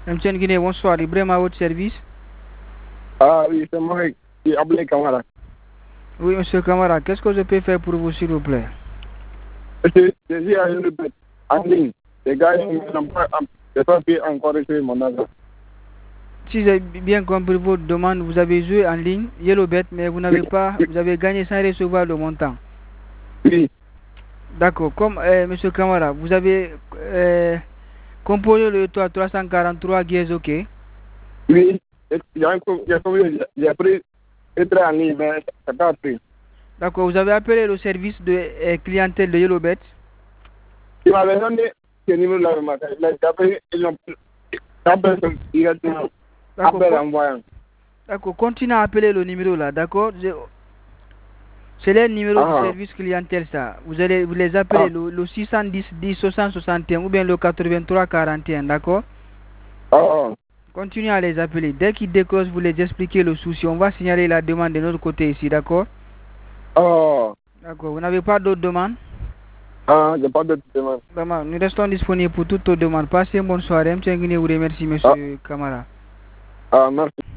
M. Guinée, bonsoir. Ibrahim à votre service. Ah oui, c'est moi qui ai appelé Camara. Oui, monsieur Camara, qu'est-ce que je peux faire pour vous, s'il vous plaît? J'ai eu en ligne. Les gars, ils n'ont pas pu encore recevoir mon argent. Si j'ai bien compris votre demande, vous avez joué en ligne, Yellowbet, mais vous n'avez pas, vous avez gagné sans recevoir le montant. Oui. D'accord. Comme monsieur Camara, vous avez composé le 343 guises, ok? Oui. J'ai pris être en ligne, mais ça n'a pas pris. D'accord. Vous avez appelé le service de clientèle de Yellowbet? Ils m'avaient donné ce numéro-là le matin. Mais après, ils ont appelé directement. Appel envoyant. D'accord. Continuez à appeler le numéro là, d'accord? C'est le numéro du service clientèle ça. Vous allez vous les appeler le 610 10 60 61 ou bien le 83 41, d'accord? Continuez à les appeler. Dès qu'ils décrochent, vous les expliquez le souci. On va signaler la demande de notre côté ici, d'accord? D'accord. Vous n'avez pas d'autres demandes? Je n'ai pas d'autres demandes. Vraiment, nous restons disponibles pour toutes vos demandes. Passez une bonne soirée. M. Nguyen vous remercie, monsieur Camara. Merci.